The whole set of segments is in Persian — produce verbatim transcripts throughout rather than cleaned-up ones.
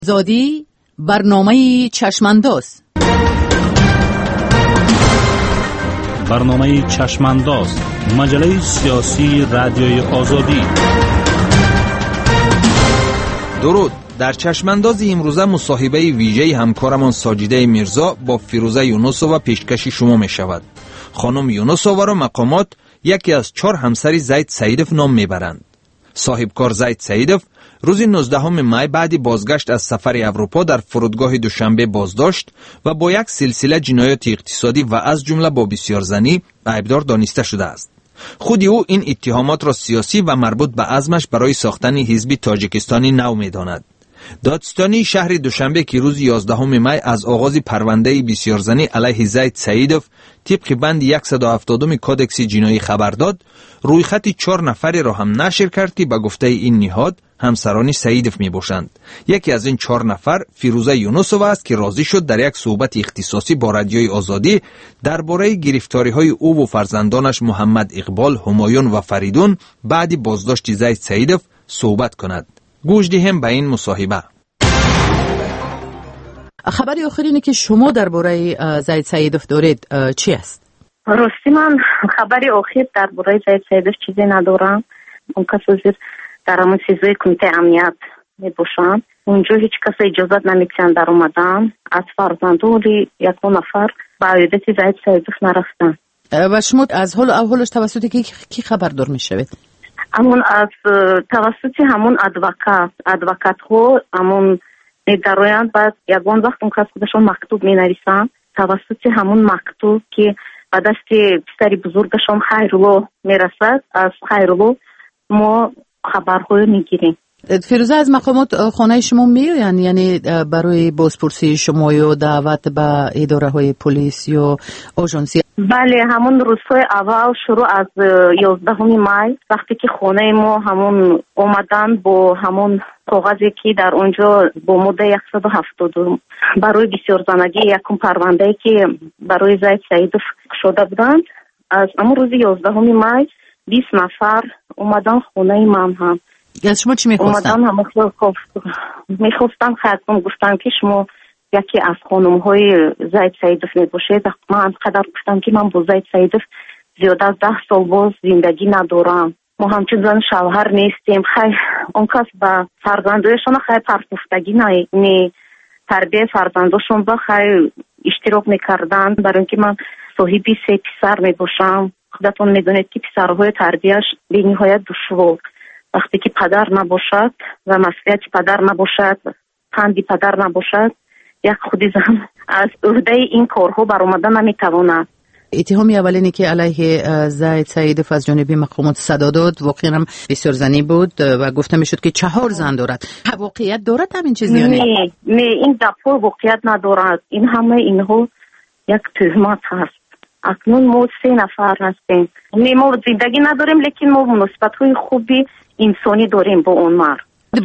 زادی برنامه چشمانداز. برنامه چشمانداز، مجله سیاسی رادیوی آزادی. درود. در چشمانداز امروزه مصاحبه ویژه همکارمان ساجده میرزا با فیروزه یونسووا پیشکش شما می شود. خانم یونسووا را مقامات یکی از چهار همسر زید سیدف نام میبرند. صاحبکار زید سیدف روز نوزدهم می بعد بازگشت از سفر اروپا در فرودگاه دوشنبه بازداشت و با یک سلسله جنایات اقتصادی و از جمله با بسیارزنی عیبدار دانسته شده است. خود او این اتهامات را سیاسی و مربوط به عزمش برای ساختن حزب تاجیکستانی نو می‌داند. دادستانی شهر دوشنبه که روز یازدهم می از آغاز پرونده بسیارزنی علیه زید سیدف طبق بند صد و هفتاد کودکس جنایی خبر داد، رویخط چهار نفری را هم نشر کرد که به گفته این نهاد همسران سیدف می باشند. یکی از این چهار نفر فیروزه یونسووا است که راضی شد در یک صحبت اختصاصی با رادیوی آزادی درباره گرفتاری های او و فرزندانش محمد اقبال، همایون و فریدون بعد بازداشت زید سیدف صحبت کند. گوش دهیم به این مصاحبه. خبری آخر اینه که شما درباره زید سیدف دارید چی است؟ راستی من خبری آخر درباره زید سیدف چیزی ندارم. اون کسی در همون چیزای کمیته امنیت میباشن، اونجا هیچ کس اجازت نمیتونن در اومدن. از فرزندان یک نفر با عیادت زید سیدف نرفتن. و شما از حال اولش توسط کی کی خبردار میشوید؟ همون از توسط همون ادوکات ادوکات ها همون میدرویند. بعد یکون وقت اون کس خودشون مکتوب می نویسن، توسط همون مکتوب که به دست پسر بزرگشون خیرالله میرسد، از خیرالله ما خبرهای میگیریم. فیروزه، از مقامات خانه شما میآیند؟ یعنی برای بازپرسی شما یا دعوت به اداره های پلیس یا آژانسی؟ بله، همون روزهای اول شروع از یازدهم می وقتی که خانه ما همون اومدن با همون کاغذی که در اونجا با ماده صد و هفتاد برای بسیارزنگی یکم پرونده که برای زید سیدف شده بودند، از همون روز یازدهم می بیست نفر اومدن خانه من. هم از شما چی میخواستن؟ اومدن هم میخواستن خدمم گفتن که شما یکی از خانم های زید سیدف میباشید. من قدر گفتم که من با زید سیدف زیاده از ده سال باز زندگی ندارم، ما همچون زن شوهر نیستیم. خیلی اون کس با فرزندایشون خیلی پرپفتگی نی تربیه فرزنداشون با خیلی اشتراک میکردن، برای اینکه من صاحبی سه پسر میباشم. خودتون میدونید که پسرهای تربیهش به نهایت دشوار، وقتی که پدر نباشد و مسئولیت پدر نباشد، پندی پدر نباشد، یک خودی زن از عهده این کارها برآمدن نمیتواند. اتهامی اولینی که علیه زید سیدف از جانب مقامات صدا داد واقعا هم بسیار زنی بود و گفته میشد که چهار زن دارد. واقعیت دارد همین چیزی یا نه؟ نه نه، این دفعه واقعیت ندارد. این همه اینها یک تهمت هست. اکنون ما سه نفر هستیم. نه ما زندگی نداریم، لیکن ما مناسبت های خوبی انسانی داریم با اون مرد.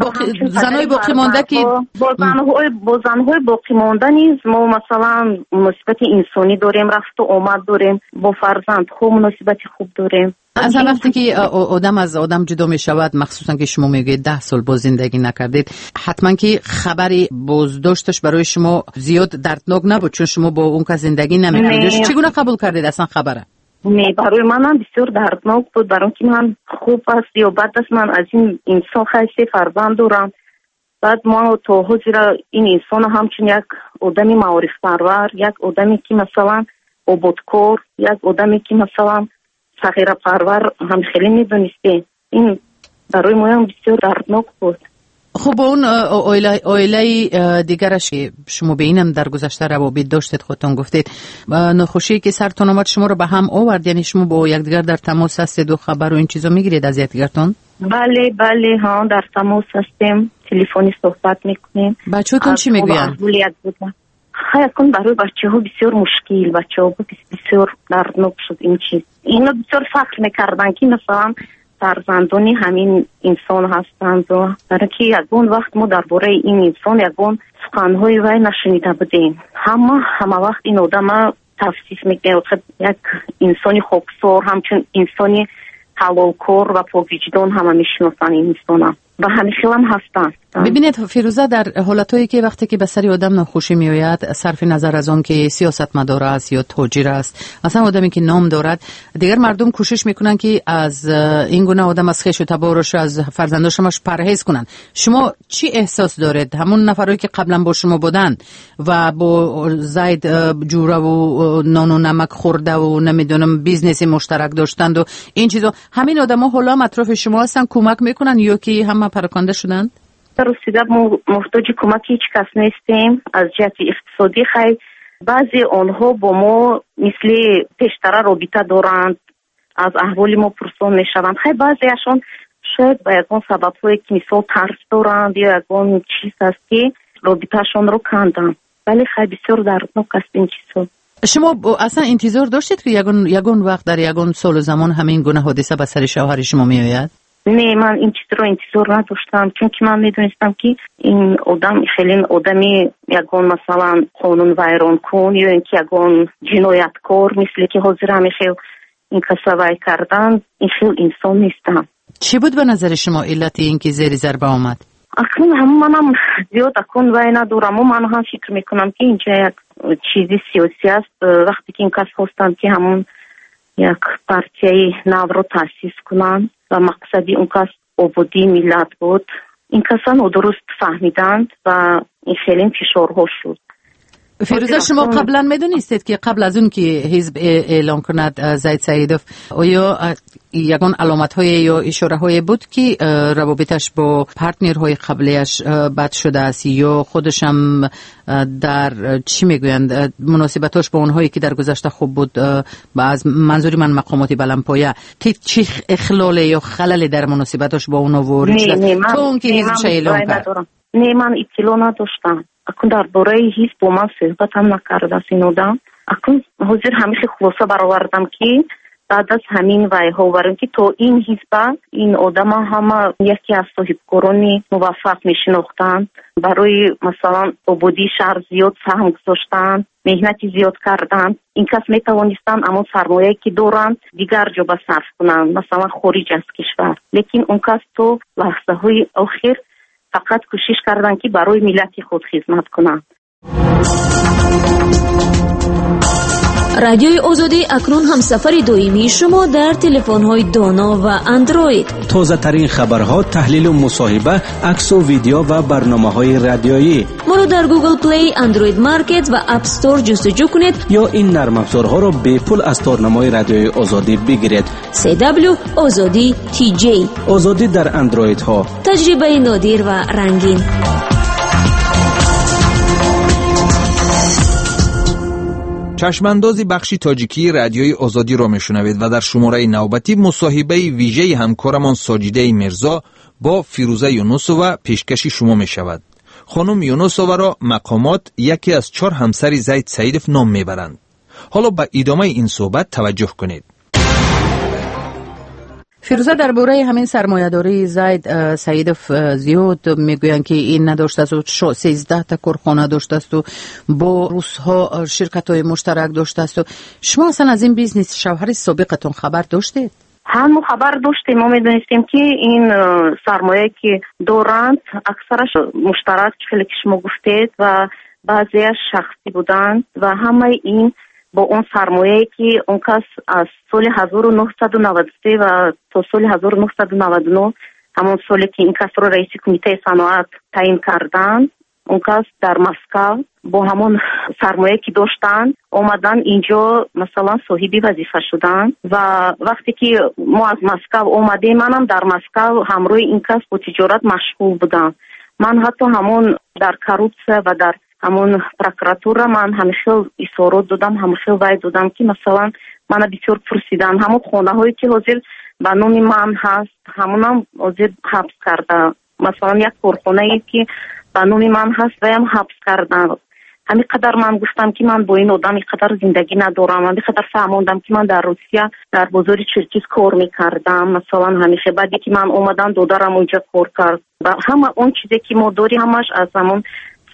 زنهای باقی مانده که با زنهای با زنهای باقی مانده نیز ما مثلا مناسبت انسانی داریم، رفت و آمد داریم، با فرزند خوب مناسبت خوب داریم. از وقتی که آدم از آدم جدا می شود، مخصوصا که شما میگید ده سال باز زندگی نکردید، حتما که خبری بازداشتش برای شما زیاد دردناک نبود، چون شما با اون که زندگی نمی‌کردید. چگونه قبول کردید اصلا خبره؟ نه، برای من بسیار دردناک بود، برای اینکه من خوب است یا بد است، من از این انسان خیلی فرزند دارم. بعد ما تو حضور این انسان همچون یک آدمی معارف پرور، یک آدمی که مثلا عبادکار، یک آدمی که مثلا صغیره پرور هم خیلی میدونسته. این برای ما هم بسیار دردناک بود. خب با اون اویله دیگرش که شما به اینم در گذشته روابط داشتید، خودتون گفتید نخوشی که سرتون آمد شما رو به هم آورد، یعنی شما با یکدیگر در تماس هستید و خبر و این چیزا میگیرید از یکدیگرتون؟ بله بله ها، در تماس هستیم، تلفنی صحبت میکنیم. بچه‌تون چی میگوین؟ خیلی کن برای بچه ها بسیار مشکل، بچه ها بسیار دردناک شد این چیز. اینا بسیار فکر میکردن که مثلا فرزندانی همین انسان هستند و برای که یکون وقت ما درباره این انسان یکون سخنهای وی نشنیده بودیم. همه همه وقت این آدم تفسیر میکنه یک انسانی خاکسار، همچون انسانی حلالکار و پاکوجدان همه میشناسن این انسان. و همیشه هم هستن. ببینید فیروزه، در حالتایی که وقتی که به سر آدم ناخوشی میآید، صرف نظر از اون که سیاستمدار است یا تاجر است، اصلا آدمی که نام دارد، دیگر مردم کوشش میکنن که از این گونه آدم از خویش و تبارش از فرزندانش پرهیز کنن. شما چی احساس دارید؟ همون نفرایی که قبلا با شما بودن و با زید جوره و نان و نمک خورده و نمیدونم بیزنس مشترک داشتند و این چیزا، همین آدما حالا اطراف شما هستن، کمک میکنن یا که همه پراکنده شدن؟ رسیده محتاج کمک هیچ کس نیستیم. از جهت اقتصادی خیلی بعضی آنها با ما مثل پیشتر رابطه دارند، از احوال ما پرسان میشوند. خیلی بعضیشان شاید با یکان سبب هایی که مثال ترس دارند یا یکان چیز است که رابطهشان رو کندن، ولی خیلی بسیار دردناک است این چیزها. شما اصلا انتظار داشتید که یگان یگان وقت در یگان سال و زمان همین گونه حادثه به سر شوهر شما میآید؟ نه، من این چیز رو انتظار نداشتم، چون که من میدونستم که این آدم خیلی آدمی یگان مثلا قانون ویران کن یا اینکه یگان جنایتکار مثل که حاضر همیشه این کسا وی کردن، این خیلی انسان نیستم. چی بود به نظر شما علت این که زیر ضربه آمد؟ اکنون هم منم زیاد اکن وی ندارم و من هم فکر میکنم که اینجا یک چیزی سیاسی است. وقتی که این کس خواستند که همون یک پارتیای نو رو تاسیس کنند و مقصدی اون کس آبادی ملت بود، این کسان درست فهمیدند و این خیلی فشارها شد. فیروزه، شما قبلا میدونستید که قبل از اون که حزب اعلان کند زید سیدوف، آیا یگان علامت های یا اشاره های بود که روابطش با پارتنرهای قبلیش بد شده است یا خودش هم در چی میگویند مناسبتاش با اونهایی که در گذشته خوب بود، از منظوری من مقامات بلندپایه، که چی اخلال یا خلل در مناسبتاش با اونها وارد شد تو اون که حزبش اعلان کرد؟ نه، من اطلاع نداشتم. اکن در باره حزب با من صحبت هم نکرده است این آدم. اکن حاضر همیشه خلاصه برآوردم که بعد از همین ویها ورم که تو این حزب این آدم همه یکی از صاحبکاران موفق میشناختند، برای مثلا آبادی شهر زیاد سهم گذاشتند، مهنتی زیاد کردند. این کس میتوانستند اما سرمایه که دارند دیگر جا به صرف کنند، مثلا خارج از کشور. لیکن اون کس تو لحظه های آخر فقط کوشش کردند که برای ملت خود خدمت کنند. رادیوی آزادی اکنون هم سفر دائمی شما در تلفن‌های دانا و اندروید. تازه ترین خبرها، تحلیل و مصاحبه، عکس و ویدیو و برنامه‌های رادیویی. ما رو در گوگل پلی، اندروید مارکت و اپ استور جستجو کنید یا این نرم افزارها رو به پول از تارنمای رادیوی آزادی بگیرید. سی دبلیو آزادی تی جی. آزادی در اندروید ها. تجربه نادر و رنگین. چشماندازی بخشی تاجیکی رادیوی آزادی را میشنوید و در شماره نوبتی مصاحبه ویژه همکارمان ساجیده میرزا با فیروزه یونسووا پیشکشی شما می شود. خانم یونسووا را مقامات یکی از چهار همسر زید سیدوف نام میبرند. حالا به ادامه این صحبت توجه کنید. فیروزه، درباره همین سرمایه‌داری زید سیدوف زیاد میگویند که این نداشته است و سیزده تا کارخانه داشته است و با روس‌ها شرکت‌های مشترک داشته است. و شما اصلا از این بیزنس شوهر سابقتون خبر داشتید؟ هم خبر داشتیم. ما میدونستیم که این سرمایه که دارند اکثرش مشترک چیزی که شما گفتید و بعضیش شخصی بودند و همه این با اون سرمایه که اون کس از سال هزار و نهصد و نود و سه و تا سال هزار و نهصد و نود و نه، همون سالی که این کس رو رئیس کمیته صنعت تعیین کردند، اون کس در مسکو با همون سرمایه که داشتن اومدن اینجا مثلا صاحبی وظیفه شدن و وقتی که ما از مسکو اومدیم منم در مسکو همراه این کس با تجارت مشغول بودم. من حتی همون در کروپسه و در همون پروکراتور من همیشه اصرار دادم، همیشه وعده دادم که مثلا من بسیار پرسیدن همون خانه هایی که حاضر به نام من هست همون هم حاضر حبس کرده، مثلا یک کارخانه ای که به نام من هست و هم حبس کردن. همین قدر من گفتم که من با این آدم اینقدر زندگی ندارم، همین قدر فهموندم که من در روسیه در بازار چرکیز کار میکردم، مثلا همیشه بعدی که من اومدم دادرم اونجا کار کرد و همه اون چیزی که ما داری همش از همون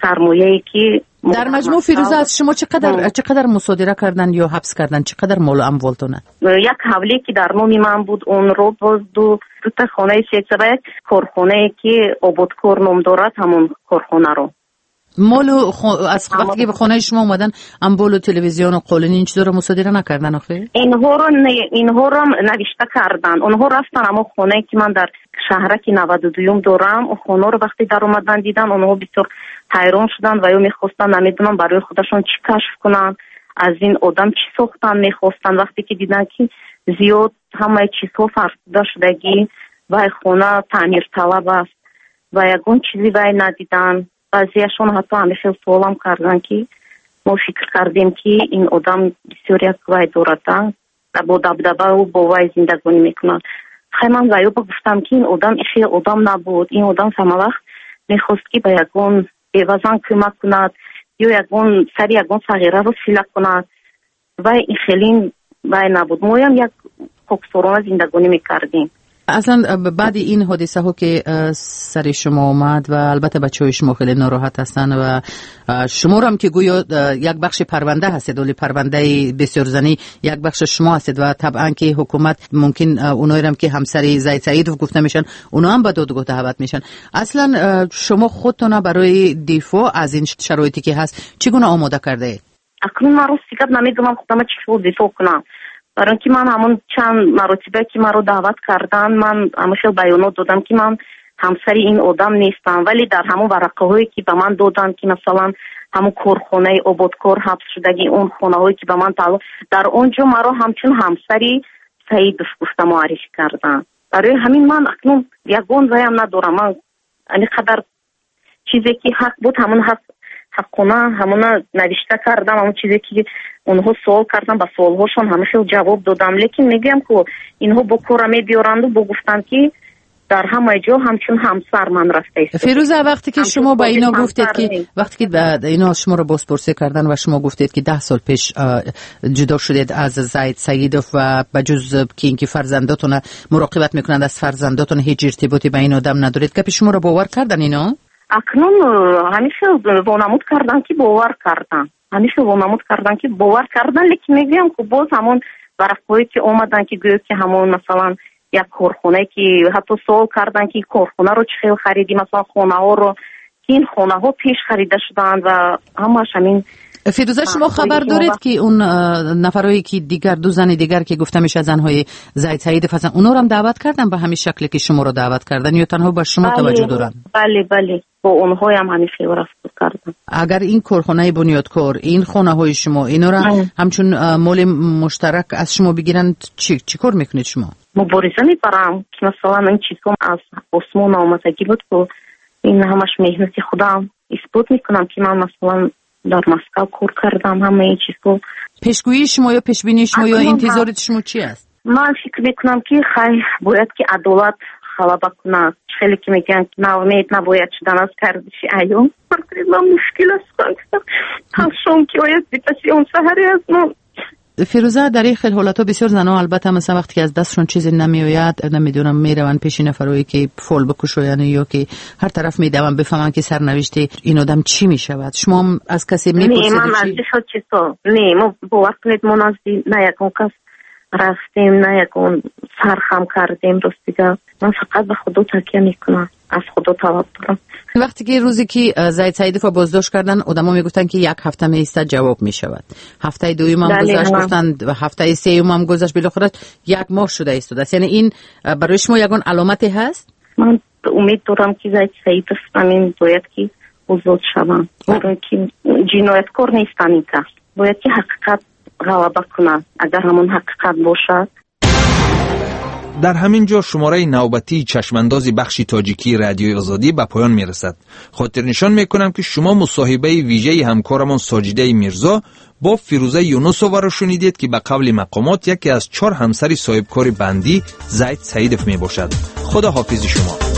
سرمایه‌ای که در مجموع فیروزه از شما چقدر چقدر مصادره کردن یا حبس کردن؟ چقدر مال و اموالتونه؟ یک حوله که در نام من بود اون رو باز دو دو تا خانه سیچبه یک کارخانه که آبادکار نام دارد همون کارخانه رو مال خو... از وقتی که به خانه شما اومدن اموال و تلویزیون و قالین این چیزا رو مصادره نکردن آخه؟ اینها رو نه اینها رو نوشته کردن. اونها رفتن اما خانه که من در شهرک نود و دو دارم اون خانه رو وقتی در اومدن دیدن اونها بسیار حیران شدن و یا میخواستن نمیدونم برای خودشون چی کشف کنن، از این آدم چی ساختن میخواستن. وقتی که دیدن که زیاد همه چیزها فرسوده شدگی و خانه تعمیر طلب است و یگون چیزی وای ندیدن، بعضیشون حتی همیشه سوالم کردن که ما فکر کردیم که این آدم بسیاری از وای دارد و با دبدبه و با وای زندگانی میکنن. خیلی من وایو با گفتم که این آدم ایخی آدم نبود، این آدم همه وقت میخواست که به یگون بیوزن کمک کند یا یگون سری یگون صغیره رو سیله کند و این خیلی وای نبود. ما هم یک خاکسارانه زندگانی میکردیم. اصلا بعد این حادثه ها که سر شما آمد و البته بچه های شما خیلی ناراحت هستن و شما رو هم که گویا یک بخش پرونده هستید، ولی پرونده بسیار زنی یک بخش شما هستید و طبعا که حکومت ممکن اونایی هم که همسری زید سعیدوف گفته میشن اونا هم به دادگاه دعوت میشن. اصلا شما خودتون برای دفاع از این شرایطی که هست چگونه آماده کرده اید؟ اکنون من رو سیگب نمیدونم خودم چطور دفاع کنم، برای اینکه من همون چند مرتبه که من رو دعوت کردن من همیشه بیانات دادم که من همسری این آدم نیستم، ولی در همون ورقه هایی که به من دادن که مثلا همون کارخانه آبادکار حبس شدگی اون خانه هایی که به من تعلق در اونجا من رو همچون همسری سعیدوف گفته معرفی کردن. برای همین من اکنون یگون ویم ندارم. من یعنی قدر چیزی که حق بود همون حق حقونه همون نوشته کردم، همون چیزی که اونها سوال کردن با سوالهاشون همیشه جواب دادم، لیکن میگم که اینها با کورمی بیارند و با گفتن که در همه جا همچون همسر من رفته است. فیروزه وقتی که شما با اینا گفتید که وقتی که اینا شما رو بازپرسی کردن و شما گفتید که ده سال پیش جدا شدید از زید سعیدوف و بجز که اینکه فرزنداتون مراقبت میکنند از فرزنداتون هیچ ارتباطی با این آدم ندارید، که شما رو باور کردن اینا؟ اکنون همیشه وانمود کردن که باور کردن، همیشه وانمود کردن که باور کردن، لیکن میگم که باز همون ورقهایی که اومدن که گویا که همون مثلا یک کارخانه که حتی سوال کردن که کارخانه رو چه خیلی خریدی، مثلا خانه ها رو که این خانه ها پیش خریده شدن و همش همین. فیروزه شما خبر دارید که اون نفرایی که دیگر دو زن دیگر که گفته میشه زنهای زید سعیدوف هستن اونا رو هم دعوت کردن به همین شکلی که شما رو دعوت کردن یا تنها با شما بله، توجه دارن؟ بله بله با اونها هم همیشه رفتار کردن. اگر این کارخانه بنیادکار این خانه های شما اینا رو همچون مال مشترک از شما بگیرن چی چی کار میکنید شما؟ مبارزه میبرم که مثلا این چیزها از آسمان آمدگی بود که این همش مهنت خودم اثبات میکنم که من مثلا در مسکو کار کردم. همه این چیزها پیشگویی شما یا پیشبینی شما یا انتظارات شما چی است؟ من فکر میکنم که خیلی باید که عدالت غلبه کنه. خیلی که میگن ناامید نباید شدن از کردش ایام، خیلی مشکل است هر شام که باید بیتشی اون سهری از ما. فیروزه در این خیلی حالتا بسیار زنها البته مثلا وقتی که از دستشون چیزی نمیآید نمیدونم میروند پیش نفرایی که فول بکشوین یا که هر طرف میدون بفهمن که سرنوشت این آدم چی میشود. شما هم از کسی میپرسید؟ نه من از چیزا چیزا نه ما باور کنید ما نزدی نه یکون کس رفتیم نه یکون سرخم کردیم رستیگه. من فقط به خدا تکیه میکنم، از خدا طلب دارم. وقتی که روزی که زید سعیدوف بازداشت کردن آدما میگفتن که یک هفته میایسته جواب میشود، هفته دوم هم گذشت گفتند و هفته سوم هم گذشت، بالاخره یک ماه شده است. یعنی این برای شما یگان علامتی هست؟ من امید دارم که زید سعیدوف همین باید که آزاد شوند، برای که جنایتکار نیستن، این کس باید که حقیقت غلبه کنه. اگر همون حقیقت باشد. در همین جا شماره نوبتی چشمانداز بخش تاجیکی رادیوی آزادی به پایان میرسد. خاطر نشان میکنم که شما مصاحبه ویژه همکارمان ساجده میرزا با فیروزه یونسووا را شنیدید که به قول مقامات یکی از چهار همسر صاحبکار بندی زید سعیدوف می باشد. خدا حافظ شما.